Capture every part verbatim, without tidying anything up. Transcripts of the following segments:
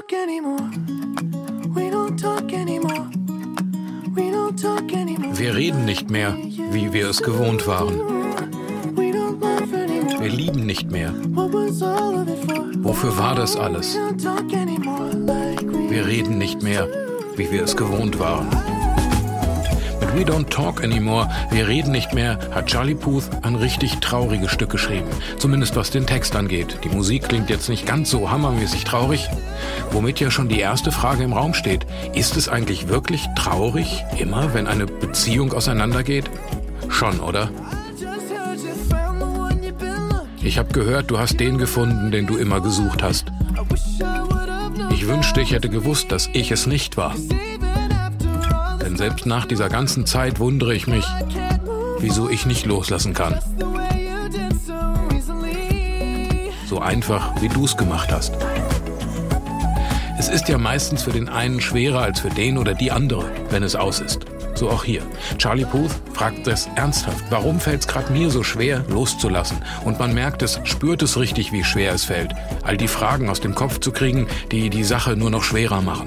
talk anymore. We don't talk anymore. We don't talk anymore. Wir reden nicht mehr, wie wir es gewohnt waren. We don't laugh anymore. Wir lieben nicht mehr. What was all of it for? Wofür war das alles? We don't talk anymore like we Wir reden nicht mehr, wie wir es gewohnt waren. Mit We Don't Talk Anymore, wir reden nicht mehr, hat Charlie Puth ein richtig trauriges Stück geschrieben. Zumindest was den Text angeht. Die Musik klingt jetzt nicht ganz so hammermäßig traurig. Womit ja schon die erste Frage im Raum steht. Ist es eigentlich wirklich traurig, immer wenn eine Beziehung auseinandergeht? Schon, oder? just heard you found the one you've been looking. Ich habe gehört, du hast den gefunden, den du immer gesucht hast. I wish I would have known. Ich wünschte, ich hätte gewusst, dass ich es nicht war. Even after all this, Denn selbst nach dieser ganzen Zeit wundere ich mich, I can't move wieso ich nicht loslassen kann. the way you did so easily. So einfach, wie du es gemacht hast. Es ist ja meistens für den einen schwerer als für den oder die andere, wenn es aus ist. So auch hier. Charlie Puth fragt das ernsthaft. Warum fällt es gerade mir so schwer, loszulassen? Und man merkt es, spürt es richtig, wie schwer es fällt. All die Fragen aus dem Kopf zu kriegen, die die Sache nur noch schwerer machen.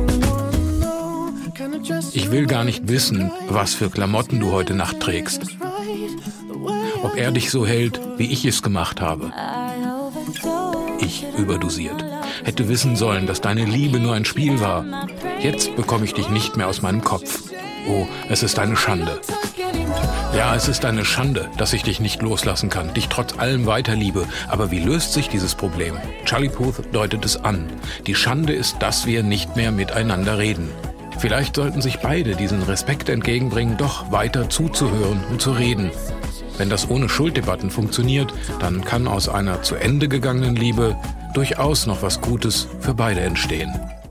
Ich will gar nicht wissen, was für Klamotten du heute Nacht trägst. Ob er dich so hält, wie ich es gemacht habe. Ich überdosiert. Hätte wissen sollen, dass deine Liebe nur ein Spiel war. Jetzt bekomme ich dich nicht mehr aus meinem Kopf. Oh, es ist eine Schande. Ja, es ist eine Schande, dass ich dich nicht loslassen kann, dich trotz allem weiterliebe. Aber wie löst sich dieses Problem? Charlie Puth deutet es an. Die Schande ist, dass wir nicht mehr miteinander reden. Vielleicht sollten sich beide diesen Respekt entgegenbringen, doch weiter zuzuhören und zu reden. Wenn das ohne Schulddebatten funktioniert, dann kann aus einer zu Ende gegangenen Liebe durchaus noch was Gutes für beide entstehen.